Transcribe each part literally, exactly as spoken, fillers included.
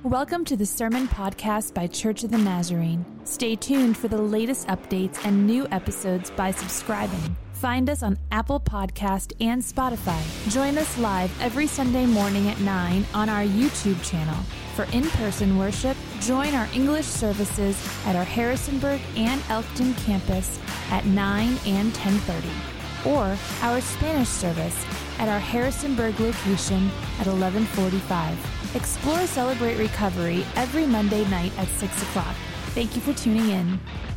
Welcome to the Sermon Podcast by Church of the Nazarene. Stay tuned for the latest updates and new episodes by subscribing. Find us on Apple Podcast and Spotify. Join us live every Sunday morning at nine on our YouTube channel. For in-person worship, join our English services at our Harrisonburg and Elkton campus at nine and ten thirty, or our Spanish service at our Harrisonburg location at eleven forty-five. Explore Celebrate Recovery every Monday night at six o'clock. Thank you for tuning in.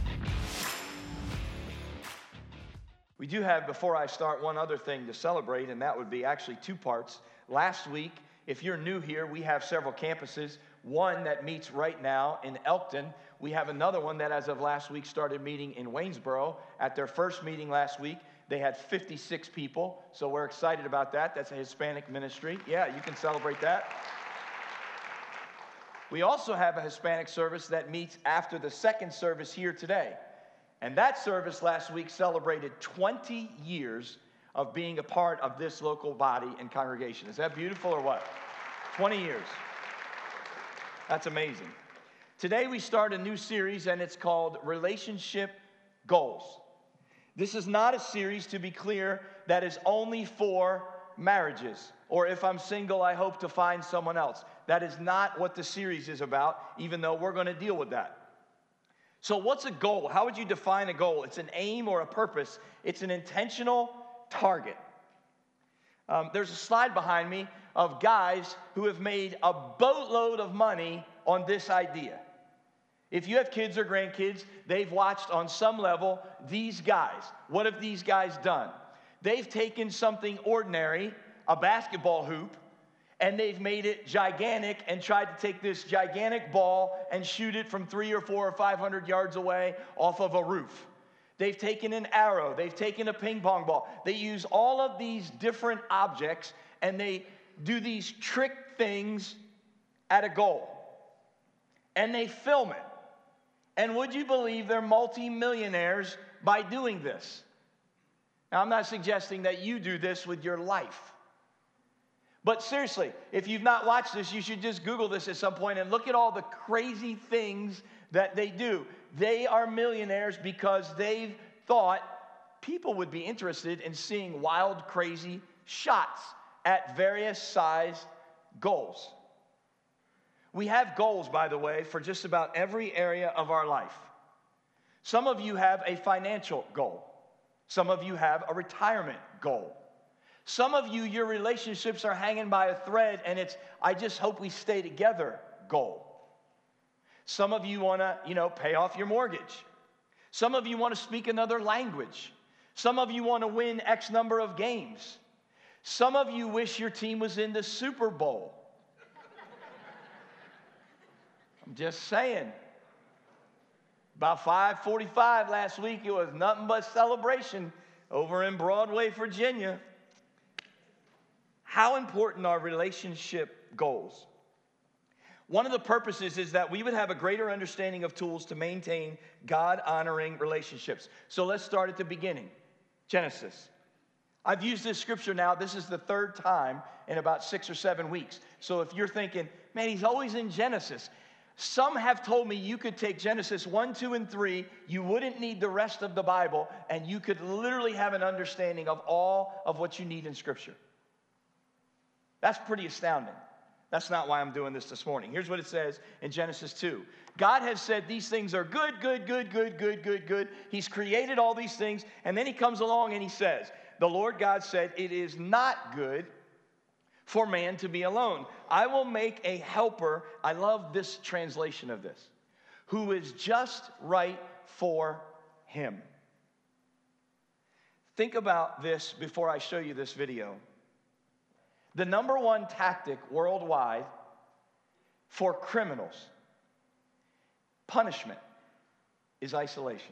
We do have, before I start, one other thing to celebrate, and that would be actually two parts. Last week, if you're new here, we have several campuses. One that meets right now in Elkton. We have another one that, as of last week, started meeting in Waynesboro. At their first meeting last week, they had fifty-six people, so we're excited about that. That's a Hispanic ministry. Yeah, you can celebrate that. We also have a Hispanic service that meets after the second service here today. And that service last week celebrated twenty years of being a part of this local body and congregation. Is that beautiful or what? twenty years. That's amazing. Today we start a new series, and it's called Relationship Goals. This is not a series, to be clear, that is only for marriages, or if I'm single, I hope to find someone else. That is not what the series is about, even though we're going to deal with that. So what's a goal? How would you define a goal? It's an aim or a purpose. It's an intentional target. Um, there's a slide behind me of guys who have made a boatload of money on this idea. If you have kids or grandkids, they've watched on some level these guys. What have these guys done? They've taken something ordinary, a basketball hoop, and they've made it gigantic and tried to take this gigantic ball and shoot it from three or four or five hundred yards away off of a roof. They've taken an arrow. They've taken a ping pong ball. They use all of these different objects, and they do these trick things at a goal. And they film it. And would you believe they're multi-millionaires by doing this? Now, I'm not suggesting that you do this with your life. But seriously, if you've not watched this, you should just Google this at some point and look at all the crazy things that they do. They are millionaires because they've thought people would be interested in seeing wild, crazy shots at various size goals. We have goals, by the way, for just about every area of our life. Some of you have a financial goal. Some of you have a retirement goal. Some of you, your relationships are hanging by a thread, and it's, I just hope we stay together goal. Some of you want to, you know, pay off your mortgage. Some of you want to speak another language. Some of you want to win X number of games. Some of you wish your team was in the Super Bowl. I'm just saying. About five forty-five last week, it was nothing but celebration over in Broadway, Virginia. How important are relationship goals? One of the purposes is that we would have a greater understanding of tools to maintain God-honoring relationships. So let's start at the beginning. Genesis. I've used this scripture now. This is the third time in about six or seven weeks. So if you're thinking, man, he's always in Genesis. Some have told me you could take Genesis one, two, and three, you wouldn't need the rest of the Bible, and you could literally have an understanding of all of what you need in Scripture. That's pretty astounding. That's not why I'm doing this this morning. Here's what it says in Genesis two. God has said these things are good, good, good, good, good, good, good. He's created all these things, and then he comes along and he says, the Lord God said, it is not good for man to be alone. I will make a helper. I love this translation of this. Who is just right for him. Think about this before I show you this video. The number one tactic worldwide for criminals, punishment, is isolation.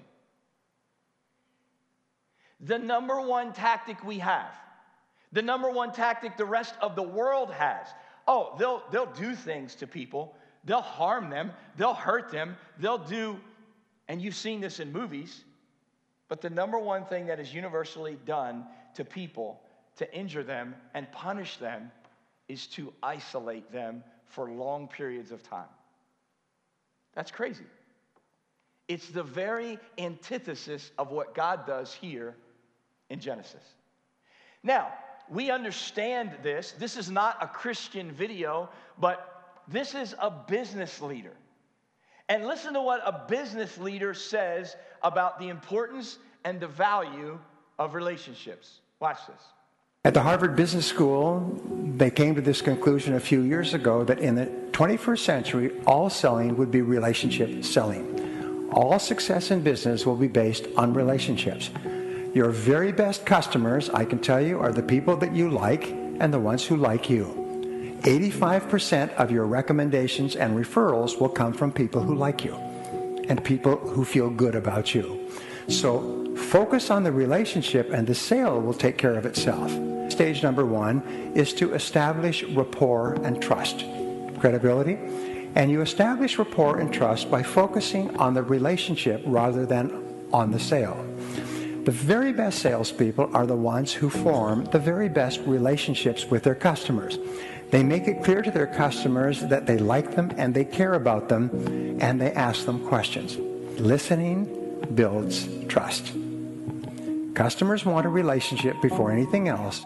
The number one tactic we have, the number one tactic the rest of the world has. Oh, they'll, they'll do things to people. They'll harm them. They'll hurt them. They'll do, and you've seen this in movies, but the number one thing that is universally done to people to injure them and punish them is to isolate them for long periods of time. That's crazy. It's the very antithesis of what God does here in Genesis. Now, we understand this. This is not a Christian video, but this is a business leader. And listen to what a business leader says about the importance and the value of relationships. Watch this. At the Harvard Business School, they came to this conclusion a few years ago that in the twenty-first century, all selling would be relationship selling. All success in business will be based on relationships. Your very best customers, I can tell you, are the people that you like and the ones who like you. eighty-five percent of your recommendations and referrals will come from people who like you and people who feel good about you. So focus on the relationship and the sale will take care of itself. Stage number one is to establish rapport and trust, credibility. And you establish rapport and trust by focusing on the relationship rather than on the sale. The very best salespeople are the ones who form the very best relationships with their customers. They make it clear to their customers that they like them and they care about them, and they ask them questions. Listening builds trust. Customers want a relationship before anything else.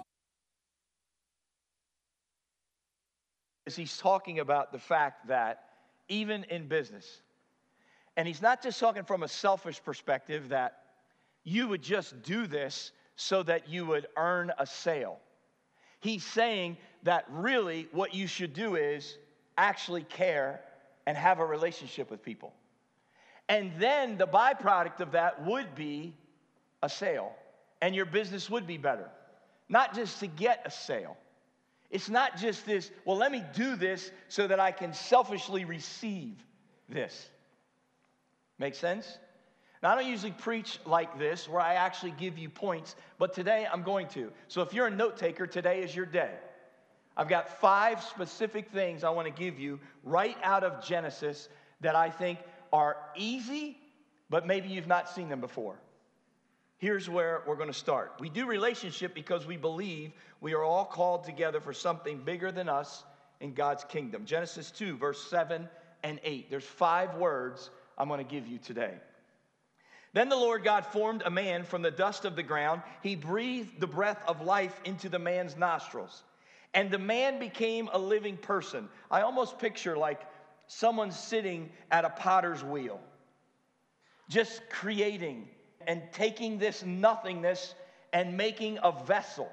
He's talking about the fact that even in business, and he's not just talking from a selfish perspective that you would just do this so that you would earn a sale. He's saying that really what you should do is actually care and have a relationship with people. And then the byproduct of that would be a sale, and your business would be better. Not just to get a sale. It's not just this, well, let me do this so that I can selfishly receive this. Make sense? Now, I don't usually preach like this where I actually give you points, but today I'm going to. So if you're a note taker, today is your day. I've got five specific things I want to give you right out of Genesis that I think are easy, but maybe you've not seen them before. Here's where we're going to start. We do relationship because we believe we are all called together for something bigger than us in God's kingdom. Genesis two, verse seven and eight. There's five words I'm going to give you today. Then the Lord God formed a man from the dust of the ground. He breathed the breath of life into the man's nostrils, and the man became a living person. I almost picture like someone sitting at a potter's wheel, just creating and taking this nothingness and making a vessel.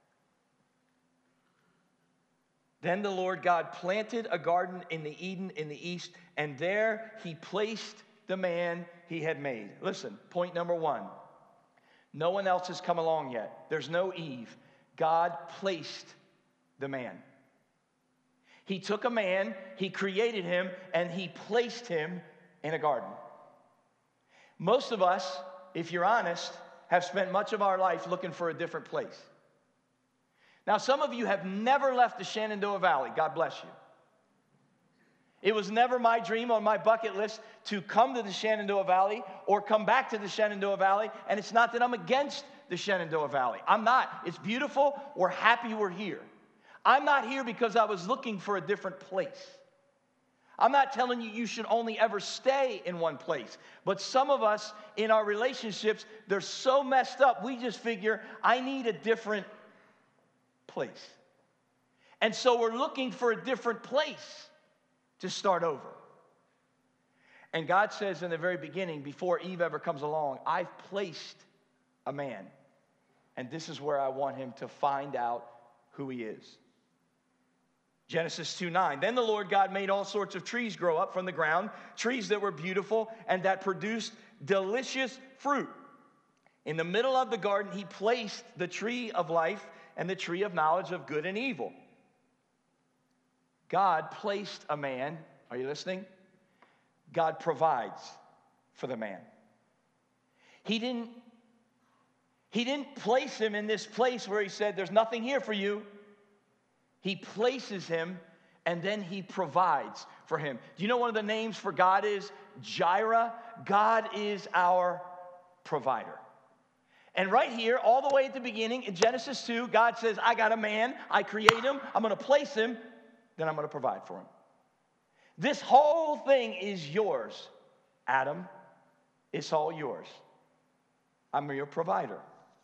Then the Lord God planted a garden in the Eden in the east, and there he placed the man he had made. Listen, point number one. No one else has come along yet. There's no Eve. God placed the man. He took a man, he created him, and he placed him in a garden. Most of us, if you're honest, have spent much of our life looking for a different place. Now, some of you have never left the Shenandoah Valley. God bless you. It was never my dream on my bucket list to come to the Shenandoah Valley or come back to the Shenandoah Valley, and it's not that I'm against the Shenandoah Valley. I'm not. It's beautiful. We're happy we're here. I'm not here because I was looking for a different place. I'm not telling you you should only ever stay in one place. But some of us in our relationships, they're so messed up, we just figure, I need a different place. And so we're looking for a different place to start over. And God says in the very beginning, before Eve ever comes along, I've placed a man. And this is where I want him to find out who he is. Genesis two nine. Then the Lord God made all sorts of trees grow up from the ground, trees that were beautiful and that produced delicious fruit. In the middle of the garden, he placed the tree of life and the tree of knowledge of good and evil. God placed a man. Are you listening? God provides for the man. He didn't, he didn't place him in this place where he said, there's nothing here for you. He places him, and then he provides for him. Do you know one of the names for God is Jireh? God is our provider. And right here, all the way at the beginning, in Genesis two, God says, I got a man, I create him, I'm going to place him, then I'm going to provide for him. This whole thing is yours, Adam. It's all yours. I'm your provider.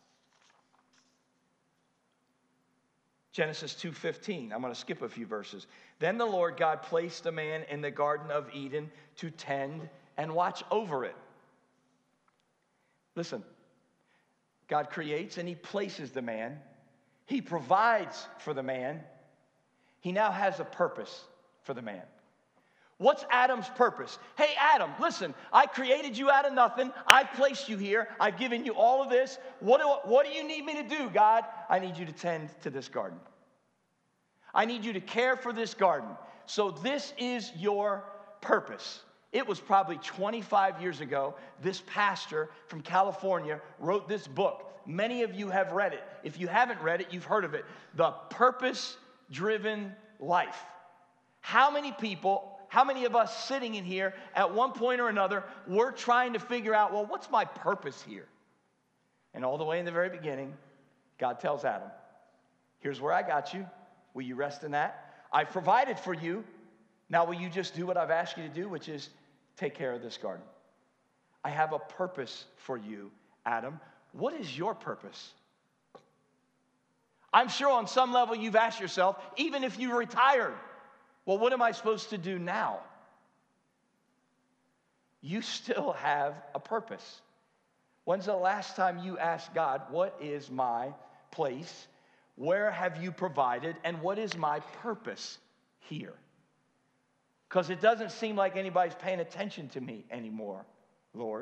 Genesis two fifteen. I'm going to skip a few verses. Then the Lord God placed the man in the Garden of Eden to tend and watch over it. Listen, God creates and he places the man. He provides for the man. He now has a purpose for the man. What's Adam's purpose? Hey, Adam, listen, I created you out of nothing. I've placed you here. I've given you all of this. What do, what do you need me to do, God? I need you to tend to this garden. I need you to care for this garden. So this is your purpose. It was probably twenty-five years ago, this pastor from California wrote this book. Many of you have read it. If you haven't read it, you've heard of it. The Purpose-Driven Life. How many people, how many of us sitting in here at one point or another, we're trying to figure out, well, what's my purpose here? And all the way in the very beginning, God tells Adam, here's where I got you. Will you rest in that? I've provided for you. Now will you just do what I've asked you to do, which is take care of this garden? I have a purpose for you, Adam. What is your purpose? I'm sure on some level you've asked yourself, even if you retired, well, what am I supposed to do now? You still have a purpose. When's the last time you asked God, what is my place? Where have you provided? And what is my purpose here? Because it doesn't seem like anybody's paying attention to me anymore, Lord.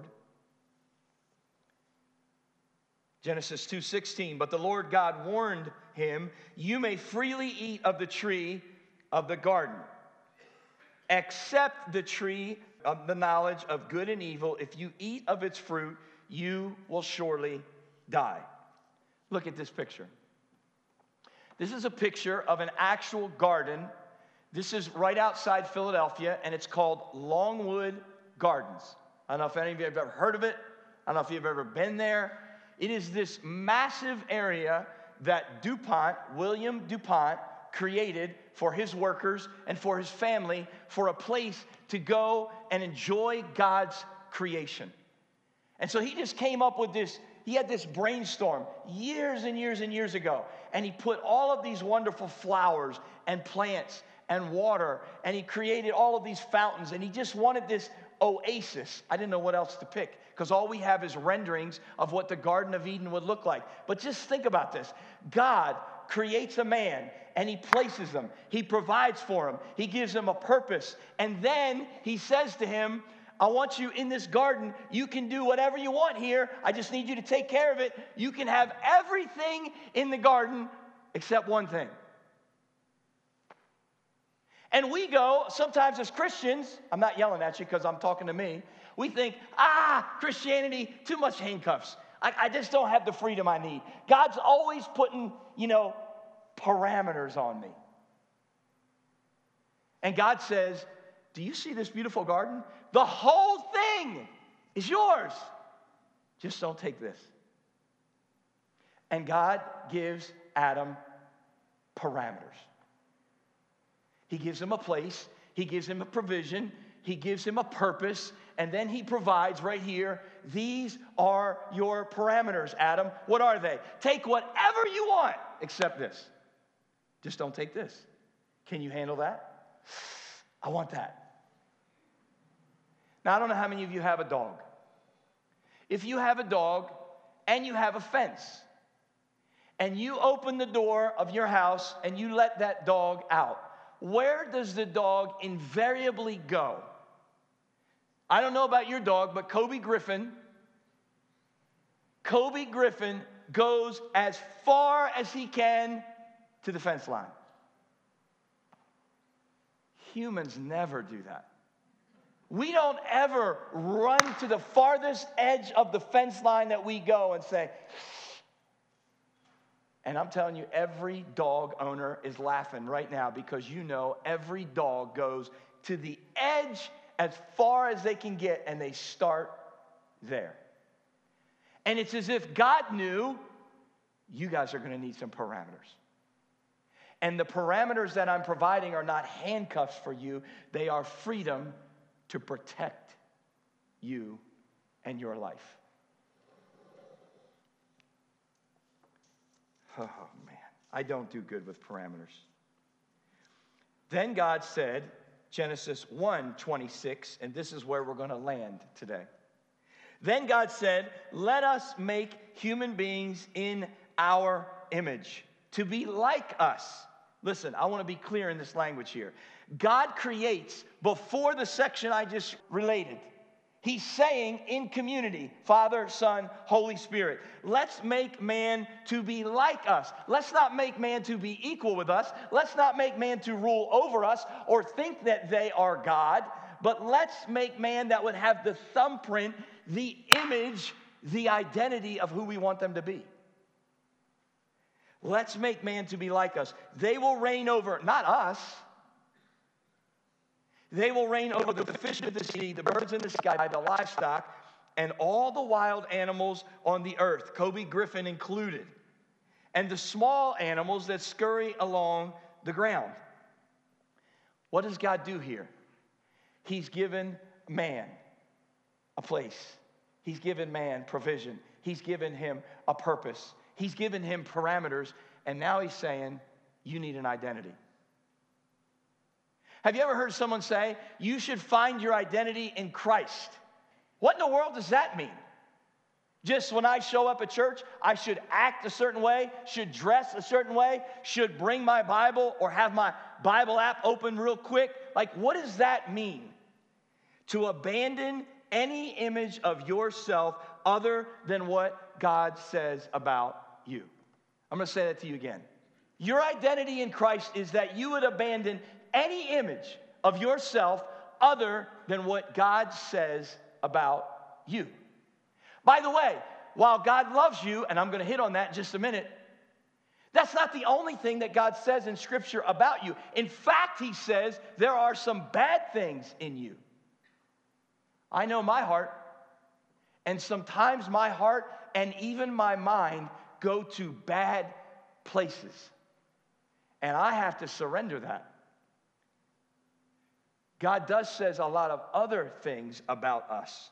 Genesis two sixteen, but the Lord God warned him, you may freely eat of the tree of the garden, except the tree of the knowledge of good and evil. If you eat of its fruit, you will surely die. Look at this picture. This is a picture of an actual garden. This is right outside Philadelphia, and it's called Longwood Gardens. I don't know if any of you have ever heard of it. I don't know if you've ever been there. It is this massive area that DuPont, William DuPont, created for his workers and for his family, for a place to go and enjoy God's creation. And so he just came up with this, he had this brainstorm years and years and years ago, and he put all of these wonderful flowers and plants and water, and he created all of these fountains, and he just wanted this oasis. I didn't know what else to pick, because all we have is renderings of what the Garden of Eden would look like. But just think about this. God creates a man, and he places him. He provides for him. He gives him a purpose. And then he says to him, I want you in this garden. You can do whatever you want here. I just need you to take care of it. You can have everything in the garden except one thing. And we go, sometimes as Christians, I'm not yelling at you because I'm talking to me. We think, ah, Christianity, too much handcuffs. I, I just don't have the freedom I need. God's always putting, you know, parameters on me. And God says, do you see this beautiful garden? The whole thing is yours. Just don't take this. And God gives Adam parameters. He gives him a place. He gives him a provision. He gives him a purpose. And then he provides right here, these are your parameters, Adam. What are they? Take whatever you want except this. Just don't take this. Can you handle that? I want that. Now, I don't know how many of you have a dog. If you have a dog and you have a fence, and you open the door of your house and you let that dog out, where does the dog invariably go? I don't know about your dog, but Kobe Griffin, Kobe Griffin goes as far as he can to the fence line. Humans never do that. We don't ever run to the farthest edge of the fence line that we go and say, and I'm telling you, every dog owner is laughing right now because you know every dog goes to the edge as far as they can get, and they start there. And it's as if God knew you guys are going to need some parameters. And the parameters that I'm providing are not handcuffs for you. They are freedom to protect you and your life. Oh, man. I don't do good with parameters. Then God said, Genesis one twenty-six, and this is where we're going to land today. Then God said, let us make human beings in our image, to be like us. Listen, I want to be clear in this language here. God creates before the section I just related. He's saying in community, Father, Son, Holy Spirit, let's make man to be like us. Let's not make man to be equal with us. Let's not make man to rule over us or think that they are God. But let's make man that would have the thumbprint, the image, the identity of who we want them to be. Let's make man to be like us. They will reign over, not us. They will reign over the fish of the sea, the birds in the sky, the livestock, and all the wild animals on the earth, Kobe Griffin included, and the small animals that scurry along the ground. What does God do here? He's given man a place. He's given man provision. He's given him a purpose. He's given him parameters, and now he's saying, you need an identity. Have you ever heard someone say, you should find your identity in Christ? What in the world does that mean? Just when I show up at church, I should act a certain way, should dress a certain way, should bring my Bible or have my Bible app open real quick? Like, what does that mean? To abandon any image of yourself other than what God says about you. I'm going to say that to you again. Your identity in Christ is that you would abandon any image of yourself other than what God says about you. By the way, while God loves you, and I'm going to hit on that in just a minute, that's not the only thing that God says in Scripture about you. In fact, He says there are some bad things in you. I know my heart, and sometimes my heart and even my mind go to bad places. And I have to surrender that. God does says a lot of other things about us.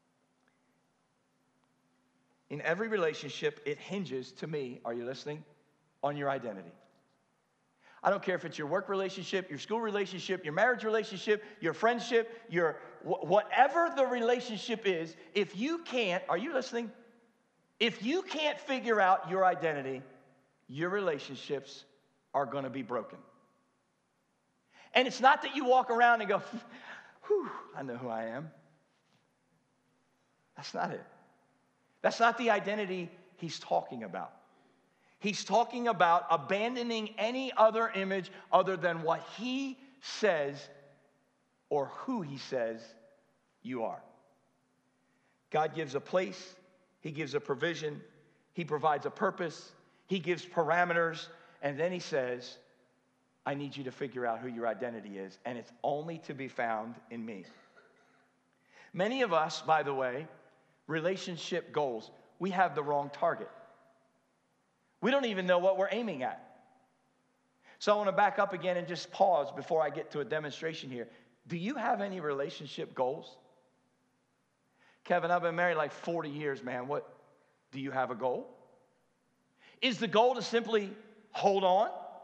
In every relationship, it hinges, to me, are you listening, on your identity. I don't care if it's your work relationship, your school relationship, your marriage relationship, your friendship, your wh- whatever the relationship is, if you can't, are you listening? If you can't figure out your identity, your relationships are going to be broken. And it's not that you walk around and go, whew, I know who I am. That's not it. That's not the identity He's talking about. He's talking about abandoning any other image other than what He says or who He says you are. God gives a place. He gives a provision. He provides a purpose. He gives parameters. And then He says, I need you to figure out who your identity is, and it's only to be found in me. Many of us, by the way, relationship goals, we have the wrong target. We don't even know what we're aiming at. So I want to back up again and just pause before I get to a demonstration here. Do you have any relationship goals? Kevin, I've been married like forty years, man. What, do you have a goal? Is the goal to simply hold on?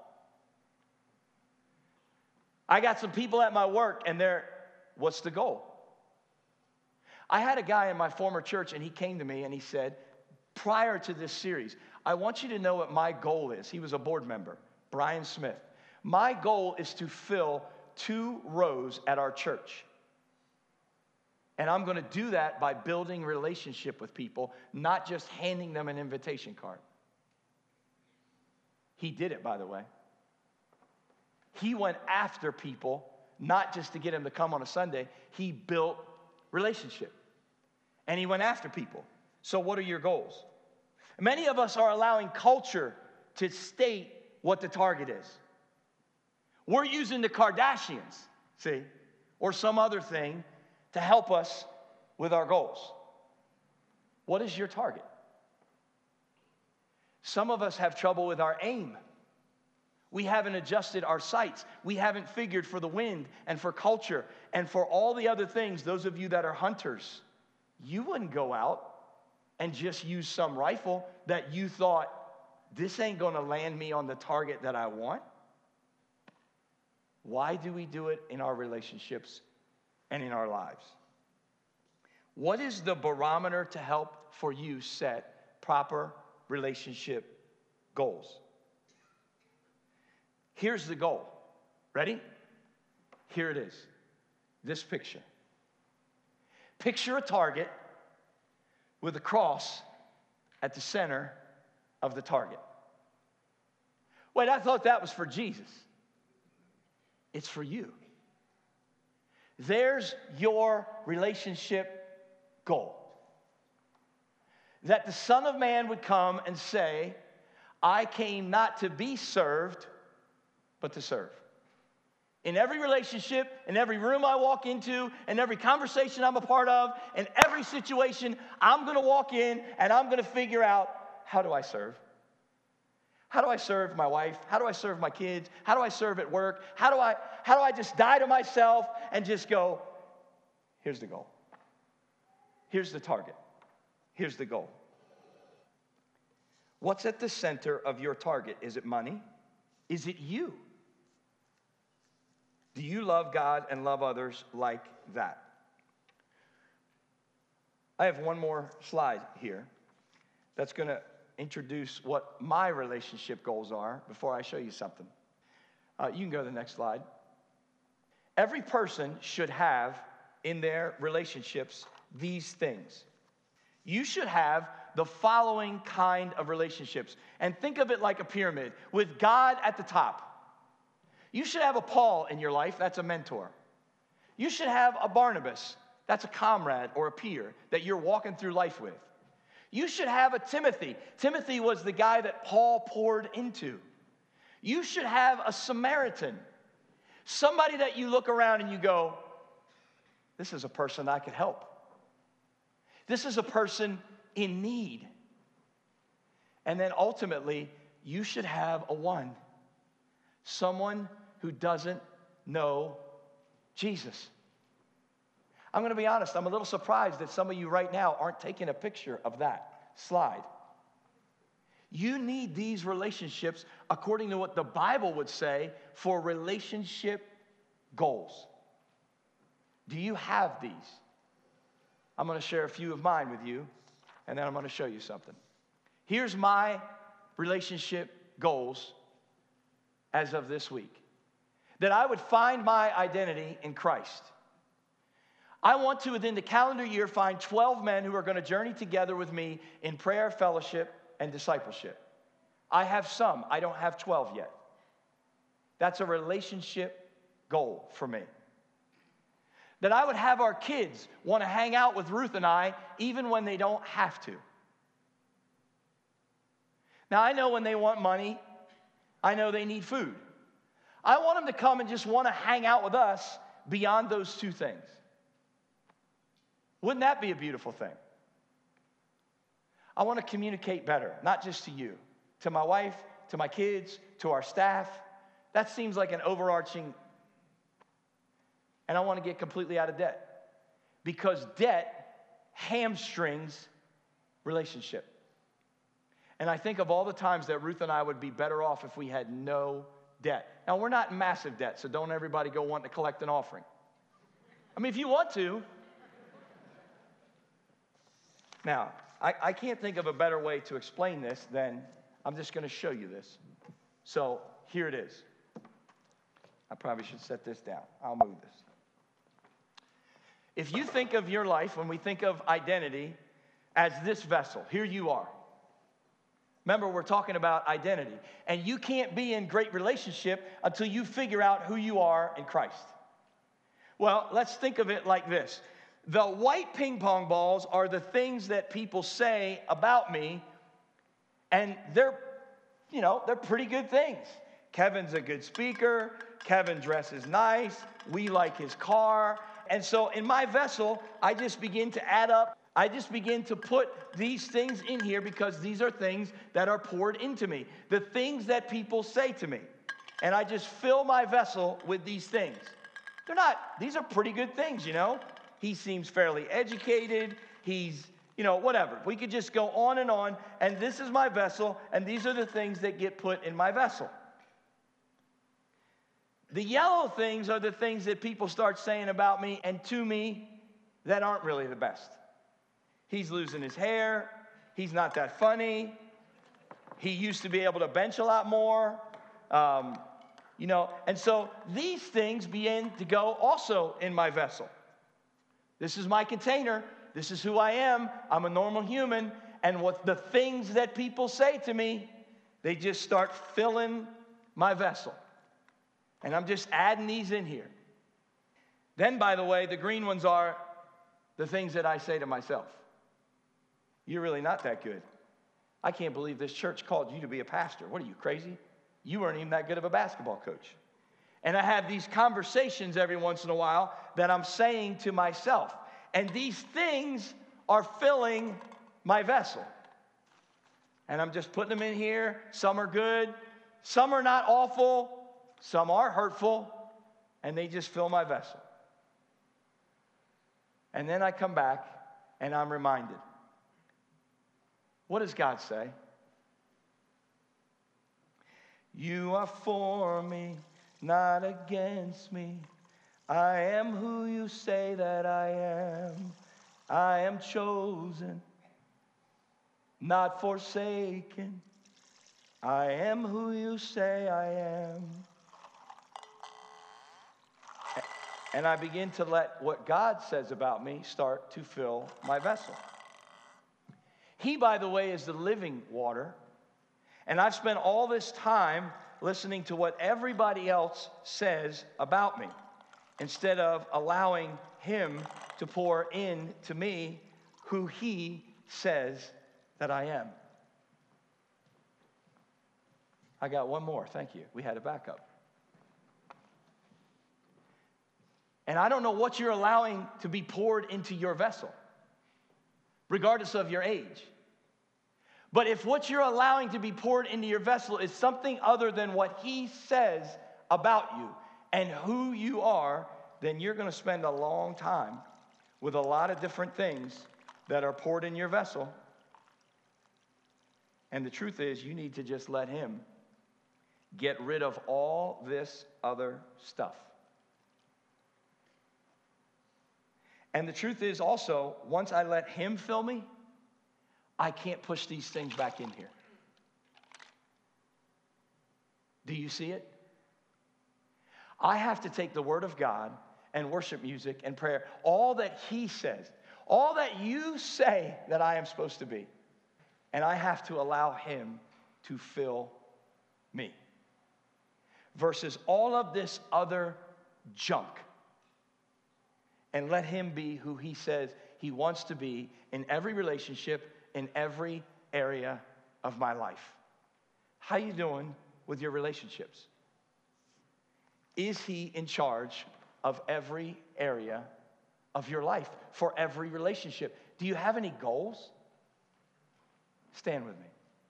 I got some people at my work, and they're, what's the goal? I had a guy in my former church, and he came to me, and he said, prior to this series, I want you to know what my goal is. He was a board member, Brian Smith. My goal is to fill two rows at our church. And I'm going to do that by building relationship with people, not just handing them an invitation card. He did it, by the way. He went after people, not just to get them to come on a Sunday. He built relationship. And he went after people. So what are your goals? Many of us are allowing culture to state what the target is. We're using the Kardashians, see, or some other thing to help us with our goals. What is your target? Some of us have trouble with our aim. We haven't adjusted our sights. We haven't figured for the wind and for culture and for all the other things. Those of you that are hunters, you wouldn't go out and just use some rifle that you thought, this ain't going to land me on the target that I want. Why do we do it in our relationships and in our lives? What is the barometer to help for you set proper relationship goals? Here's the goal. Ready? Here it is. This picture. Picture a target with a cross at the center of the target. Wait, I thought that was for Jesus. It's for you. There's your relationship goal. That the Son of Man would come and say, I came not to be served, but to serve. In every relationship, in every room I walk into, in every conversation I'm a part of, in every situation, I'm going to walk in and I'm going to figure out, how do I serve? How do I serve my wife? How do I serve my kids? How do I serve at work? How do I, how do I just die to myself and just go, here's the goal. Here's the target. Here's the goal. What's at the center of your target? Is it money? Is it you? Do you love God and love others like that? I have one more slide here that's going to introduce what my relationship goals are before I show you something. Uh, you can go to the next slide. Every person should have in their relationships these things. You should have the following kind of relationships. And think of it like a pyramid with God at the top. You should have a Paul in your life. That's a mentor. You should have a Barnabas. That's a comrade or a peer that you're walking through life with. You should have a Timothy. Timothy was the guy that Paul poured into. You should have a Samaritan. Somebody that you look around and you go, this is a person I could help. This is a person in need. And then ultimately, you should have a one. Someone who doesn't know Jesus. I'm going to be honest, I'm a little surprised that some of you right now aren't taking a picture of that slide. You need these relationships according to what the Bible would say for relationship goals. Do you have these? I'm going to share a few of mine with you, and then I'm going to show you something. Here's my relationship goals as of this week. That I would find my identity in Christ. I want to, within the calendar year, find twelve men who are going to journey together with me in prayer, fellowship, and discipleship. I have some. I don't have twelve yet. That's a relationship goal for me. That I would have our kids want to hang out with Ruth and I even when they don't have to. Now, I know when they want money, I know they need food. I want them to come and just want to hang out with us beyond those two things. Wouldn't that be a beautiful thing? I want to communicate better, not just to you, to my wife, to my kids, to our staff. That seems like an overarching, and I want to get completely out of debt. Because debt hamstrings relationship. And I think of all the times that Ruth and I would be better off if we had no debt. Now, we're not in massive debt, so don't everybody go wanting to collect an offering. I mean, if you want to. Now, I, I can't think of a better way to explain this than I'm just going to show you this. So here it is. I probably should set this down. I'll move this. If you think of your life, when we think of identity, as this vessel, here you are. Remember, we're talking about identity. And you can't be in great relationship until you figure out who you are in Christ. Well, let's think of it like this. The white ping pong balls are the things that people say about me, and they're, you know, they're pretty good things. Kevin's a good speaker. Kevin dresses nice. We like his car. And so in my vessel, I just begin to add up. I just begin to put these things in here because these are things that are poured into me. The things that people say to me. And I just fill my vessel with these things. They're not, these are pretty good things, you know. He seems fairly educated. He's, you know, whatever. We could just go on and on. And this is my vessel, and these are the things that get put in my vessel. The yellow things are the things that people start saying about me and to me that aren't really the best. He's losing his hair. He's not that funny. He used to be able to bench a lot more. Um, you know, and so these things begin to go also in my vessel. This is my container. This is who I am. I'm a normal human. And what the things that people say to me, they just start filling my vessel. And I'm just adding these in here. Then, by the way, the green ones are the things that I say to myself. You're really not that good. I can't believe this church called you to be a pastor. What are you, crazy? You weren't even that good of a basketball coach. And I have these conversations every once in a while that I'm saying to myself. And these things are filling my vessel. And I'm just putting them in here. Some are good. Some are not awful. Some are hurtful. And they just fill my vessel. And then I come back and I'm reminded. What does God say? You are for me, not against me. I am who you say that I am. I am chosen, not forsaken. I am who you say I am. And I begin to let what God says about me start to fill my vessel. He, by the way, is the living water. And I've spent all this time listening to what everybody else says about me, instead of allowing him to pour into me who he says that I am. I got one more. Thank you. We had a backup. And I don't know what you're allowing to be poured into your vessel, regardless of your age. But if what you're allowing to be poured into your vessel is something other than what he says about you and who you are, then you're going to spend a long time with a lot of different things that are poured in your vessel. And the truth is, you need to just let him get rid of all this other stuff. And the truth is also, once I let him fill me, I can't push these things back in here. Do you see it? I have to take the Word of God and worship music and prayer, all that he says, all that you say that I am supposed to be, and I have to allow him to fill me. Versus all of this other junk. And let him be who he says he wants to be in every relationship, in every area of my life. How you doing with your relationships? Is he in charge of every area of your life for every relationship? Do you have any goals? Stand with me.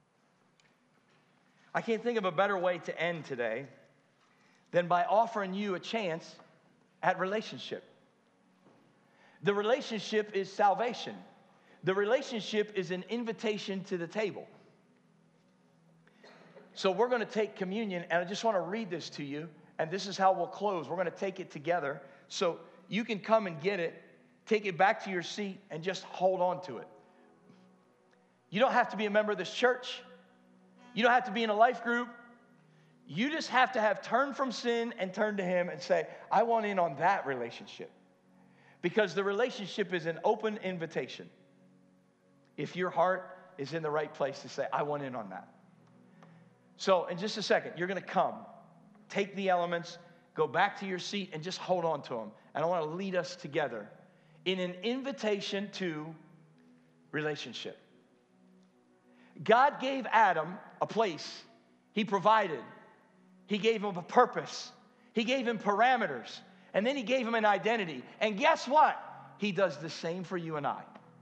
I can't think of a better way to end today than by offering you a chance at relationship. The relationship is salvation. The relationship is an invitation to the table. So we're going to take communion, and I just want to read this to you, and this is how we'll close. We're going to take it together so you can come and get it, take it back to your seat, and just hold on to it. You don't have to be a member of this church. You don't have to be in a life group. You just have to have turned from sin and turned to him and say, I want in on that relationship. Because the relationship is an open invitation. If your heart is in the right place to say, I want in on that. So in just a second, you're going to come, take the elements, go back to your seat, and just hold on to them. And I want to lead us together in an invitation to relationship. God gave Adam a place. He provided. He gave him a purpose. He gave him parameters. And then he gave him an identity. And guess what? He does the same for you and I.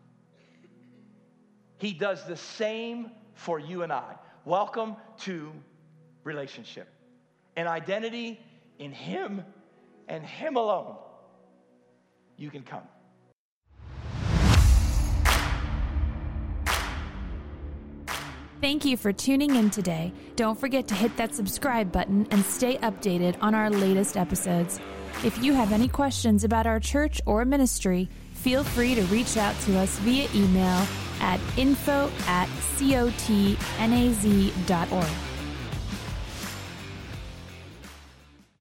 He does the same for you and I. Welcome to relationship. and identity in Him and Him alone, you can come. Thank you for tuning in today. Don't forget to hit that subscribe button and stay updated on our latest episodes. If you have any questions about our church or ministry, feel free to reach out to us via email at info at cotnaz dot org.